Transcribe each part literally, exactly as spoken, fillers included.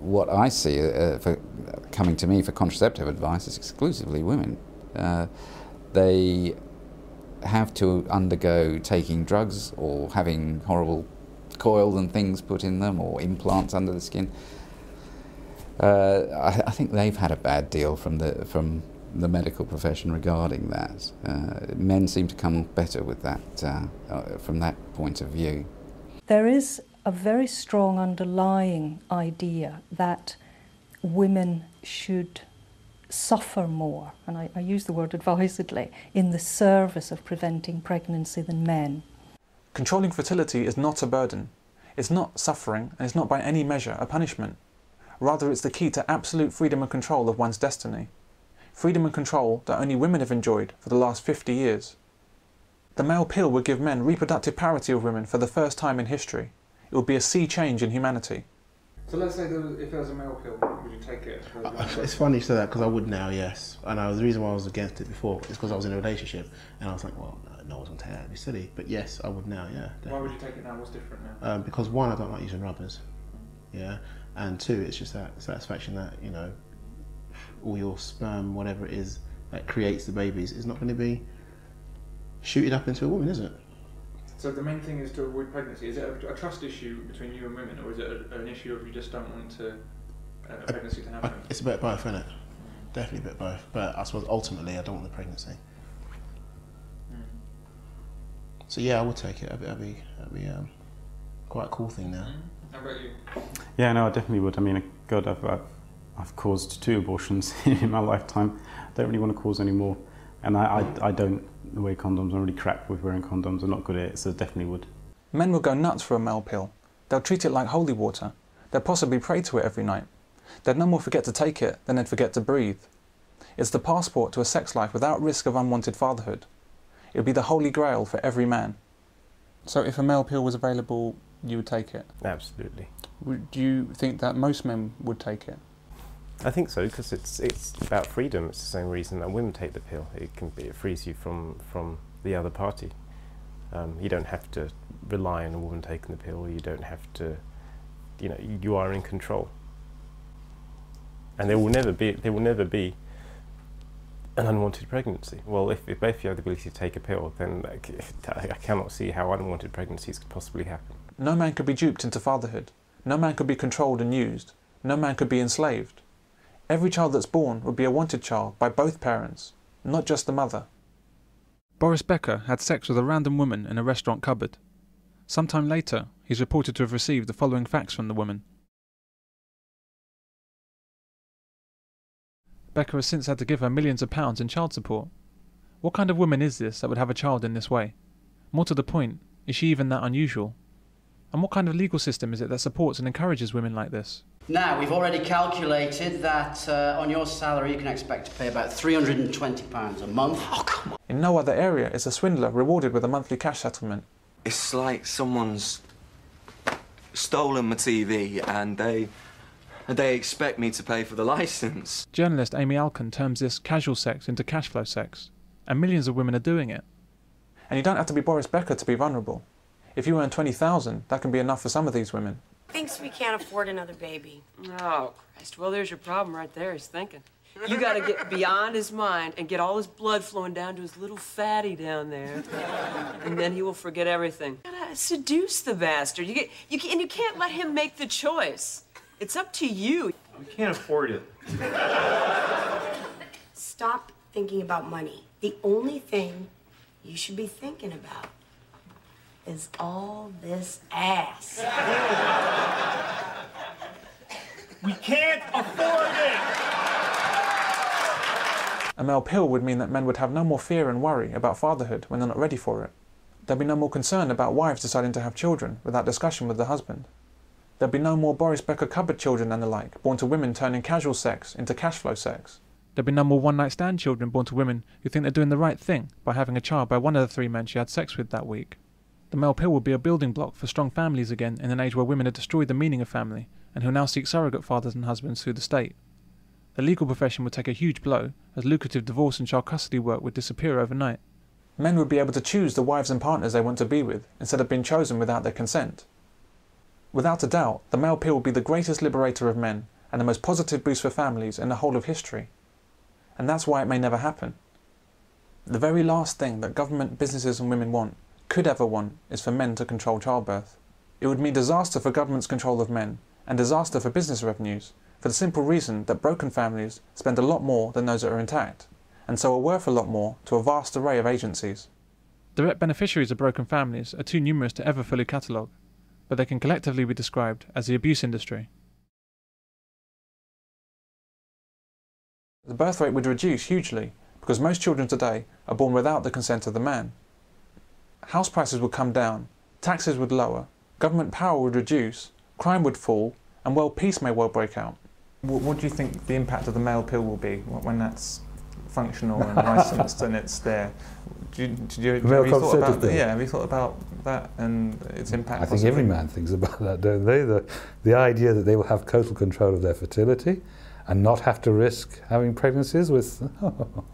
what I see uh, for coming to me for contraceptive advice is exclusively women. Uh, they have to undergo taking drugs or having horrible coils and things put in them or implants under the skin. Uh, I, I think they've had a bad deal from the from the medical profession regarding that. Uh, men seem to come better with that uh, uh, from that point of view. There is a very strong underlying idea that women should suffer more, and I, I use the word advisedly, in the service of preventing pregnancy than men. Controlling fertility is not a burden. It's not suffering, and it's not by any measure a punishment. Rather, it's the key to absolute freedom and control of one's destiny. Freedom and control that only women have enjoyed for the last fifty years. The male pill would give men reproductive parity of women for the first time in history. It would be a sea change in humanity. So let's say there was, if there was a male pill, would you take it? It's funny you say that because I would now, yes. And I was, the reason why I was against it before is because I was in a relationship and I was like, well, no, no one's going to take that, it'd be silly. But yes, I would now, yeah. Definitely. Why would you take it now? What's different now? Um, because one, I don't like using rubbers, yeah. And two, it's just that satisfaction that, you know, all your sperm, whatever it is that creates the babies, is not going to be shooted up into a woman, is it? So the main thing is to avoid pregnancy. Is it a, a trust issue between you and women, or is it a, an issue of you just don't want to, uh, a pregnancy to happen? It's a bit of both, isn't it? Mm. Definitely a bit of both. But I suppose ultimately I don't want the pregnancy. Mm. So yeah, I would take it. That'd be, that'd be, that'd be um, quite a cool thing now. Mm. How about you? Yeah, no, I definitely would. I mean, God, I've, I've, I've caused two abortions in my lifetime. I don't really want to cause any more. And I, I, I don't wear condoms. I'm really crap with wearing condoms. I'm not good at it, so definitely would. Men will go nuts for a male pill. They'll treat it like holy water. They'll possibly pray to it every night. They'd no more forget to take it than they'd forget to breathe. It's the passport to a sex life without risk of unwanted fatherhood. It would be the holy grail for every man. So if a male pill was available, you would take it? Absolutely. Would you think that most men would take it? I think so, because it's it's about freedom. It's the same reason that women take the pill. It can be, it frees you from from the other party. Um, you don't have to rely on a woman taking the pill. You don't have to, you know, you are in control. And there will never be there will never be an unwanted pregnancy. Well, if, if both of you have the ability to take a pill, then I cannot see how unwanted pregnancies could possibly happen. No man could be duped into fatherhood. No man could be controlled and used. No man could be enslaved. Every child that's born would be a wanted child by both parents, not just the mother. Boris Becker had sex with a random woman in a restaurant cupboard. Sometime later, he's reported to have received the following facts from the woman. Becker has since had to give her millions of pounds in child support. What kind of woman is this that would have a child in this way? More to the point, is she even that unusual? And what kind of legal system is it that supports and encourages women like this? Now, we've already calculated that uh, on your salary you can expect to pay about three hundred and twenty pounds a month. Oh, come on. In no other area is a swindler rewarded with a monthly cash settlement. It's like someone's stolen my T V and they, they expect me to pay for the licence. Journalist Amy Alkin terms this casual sex into cash flow sex, and millions of women are doing it. And you don't have to be Boris Becker to be vulnerable. If you earn twenty thousand, that can be enough for some of these women. Thinks we can't afford another baby. Oh, Christ. Well, there's your problem right there. He's thinking. You gotta get beyond his mind and get all his blood flowing down to his little fatty down there. And then he will forget everything. You gotta seduce the bastard. You get, you can, and you can't let him make the choice. It's up to you. We can't afford it. Stop thinking about money. The only thing you should be thinking about is all this ass. We can't afford it! A male pill would mean that men would have no more fear and worry about fatherhood when they're not ready for it. There'd be no more concern about wives deciding to have children without discussion with the husband. There'd be no more Boris Becker cupboard children and the like, born to women turning casual sex into cash flow sex. There'd be no more one-night stand children born to women who think they're doing the right thing by having a child by one of the three men she had sex with that week. The male pill would be a building block for strong families again in an age where women had destroyed the meaning of family and who now seek surrogate fathers and husbands through the state. The legal profession would take a huge blow as lucrative divorce and child custody work would disappear overnight. Men would be able to choose the wives and partners they want to be with instead of being chosen without their consent. Without a doubt, the male pill would be the greatest liberator of men and the most positive boost for families in the whole of history. And that's why it may never happen. The very last thing that government, businesses and women want, could ever want, is for men to control childbirth. It would mean disaster for government's control of men, and disaster for business revenues, for the simple reason that broken families spend a lot more than those that are intact, and so are worth a lot more to a vast array of agencies. Direct beneficiaries of broken families are too numerous to ever fully catalogue, but they can collectively be described as the abuse industry. The birth rate would reduce hugely, because most children today are born without the consent of the man. House prices would come down, taxes would lower, government power would reduce, crime would fall, and world peace may well break out. What, what do you think the impact of the male pill will be when that's functional and licensed and it's there? Do you, do you, have you thought about that? Yeah, have you thought about that and its impact? I think possibly? Every man thinks about that, don't they? The, the idea that they will have total control of their fertility and not have to risk having pregnancies with... Oh.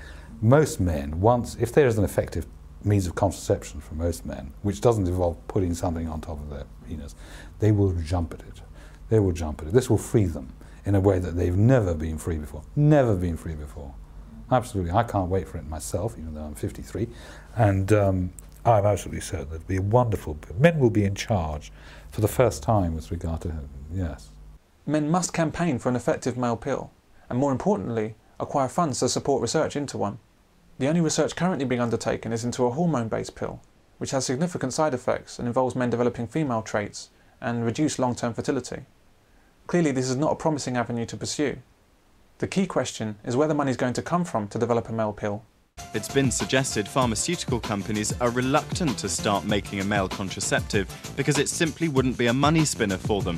Most men, once, if there is an effective means of contraception for most men, which doesn't involve putting something on top of their penis, they will jump at it. They will jump at it. This will free them in a way that they've never been free before. Never been free before. Absolutely. I can't wait for it myself, even though I'm fifty-three. And um, I'm absolutely certain that it'll be wonderful. Men will be in charge for the first time with regard to, yes. Men must campaign for an effective male pill, and more importantly, acquire funds to support research into one. The only research currently being undertaken is into a hormone-based pill, which has significant side effects and involves men developing female traits and reduced long-term fertility. Clearly, this is not a promising avenue to pursue. The key question is where the money is going to come from to develop a male pill. It's been suggested pharmaceutical companies are reluctant to start making a male contraceptive because it simply wouldn't be a money spinner for them.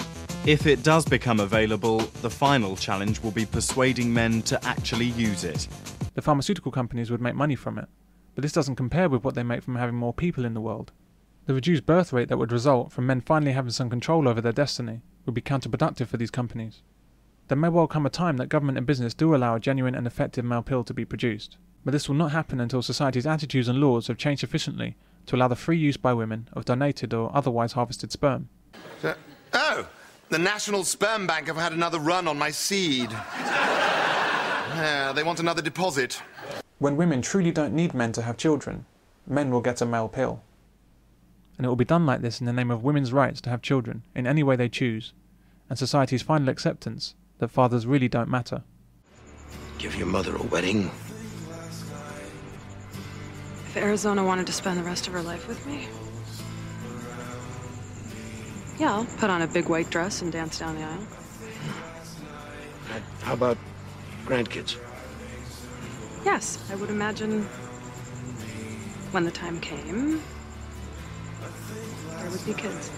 If it does become available, the final challenge will be persuading men to actually use it. The pharmaceutical companies would make money from it, but this doesn't compare with what they make from having more people in the world. The reduced birth rate that would result from men finally having some control over their destiny would be counterproductive for these companies. There may well come a time that government and business do allow a genuine and effective male pill to be produced, but this will not happen until society's attitudes and laws have changed sufficiently to allow the free use by women of donated or otherwise harvested sperm. So, oh! The National Sperm Bank have had another run on my seed. Yeah, they want another deposit. When women truly don't need men to have children, men will get a male pill. And it will be done like this in the name of women's rights to have children in any way they choose, and society's final acceptance that fathers really don't matter. Give your mother a wedding. If Arizona wanted to spend the rest of her life with me, yeah, I'll put on a big white dress and dance down the aisle. How about grandkids? Yes, I would imagine when the time came, there would be kids.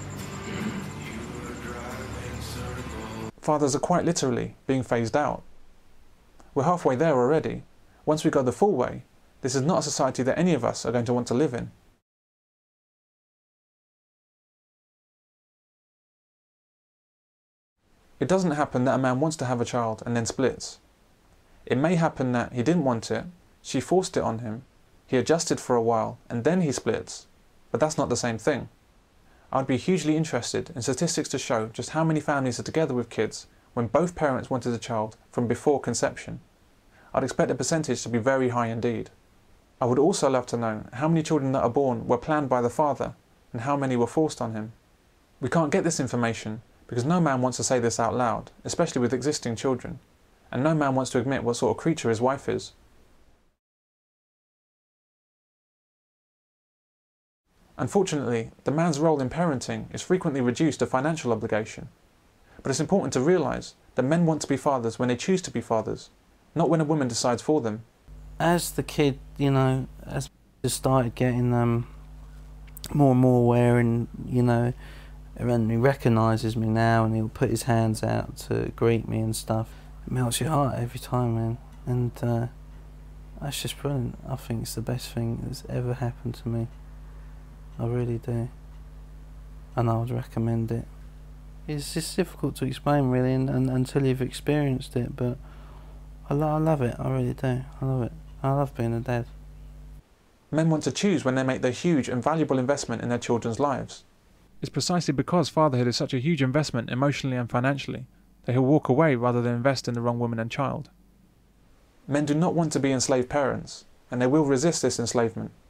Fathers are quite literally being phased out. We're halfway there already. Once we go the full way, this is not a society that any of us are going to want to live in. It doesn't happen that a man wants to have a child and then splits. It may happen that he didn't want it, she forced it on him, he adjusted for a while, and then he splits. But that's not the same thing. I'd be hugely interested in statistics to show just how many families are together with kids when both parents wanted a child from before conception. I'd expect the percentage to be very high indeed. I would also love to know how many children that are born were planned by the father and how many were forced on him. We can't get this information because no man wants to say this out loud, especially with existing children, and no man wants to admit what sort of creature his wife is. Unfortunately, the man's role in parenting is frequently reduced to financial obligation. But it's important to realise that men want to be fathers when they choose to be fathers, not when a woman decides for them. As the kid, you know, as he started getting um, more and more aware, and, you know, and he recognises me now and he'll put his hands out to greet me and stuff. It melts your heart every time, man. And uh, that's just brilliant. I think it's the best thing that's ever happened to me. I really do. And I would recommend it. It's just difficult to explain, really, and, and, until you've experienced it, but I, lo I love it. I really do. I love it. I love being a dad. Men want to choose when they make their huge and valuable investment in their children's lives. It's precisely because fatherhood is such a huge investment emotionally and financially that he'll walk away rather than invest in the wrong woman and child. Men do not want to be enslaved parents, and they will resist this enslavement